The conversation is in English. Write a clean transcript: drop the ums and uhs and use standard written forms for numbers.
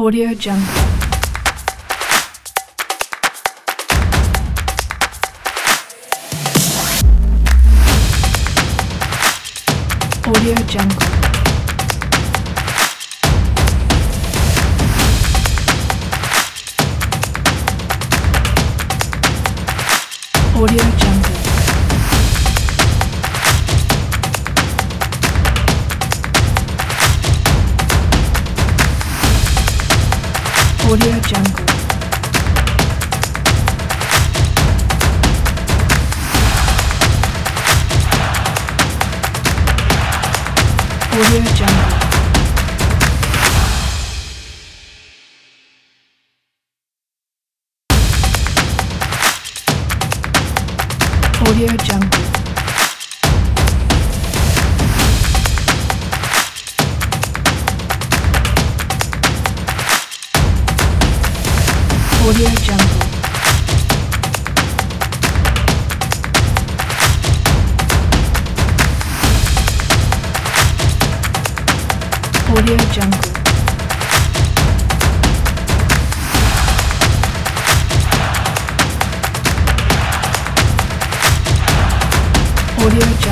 Audio Jungle. Audio Jungle. Audio Jungle. Audio Jungle. Audio Jungle. Audio Jungle. Audio Jungle. Audio Jungle. Audio Jungle.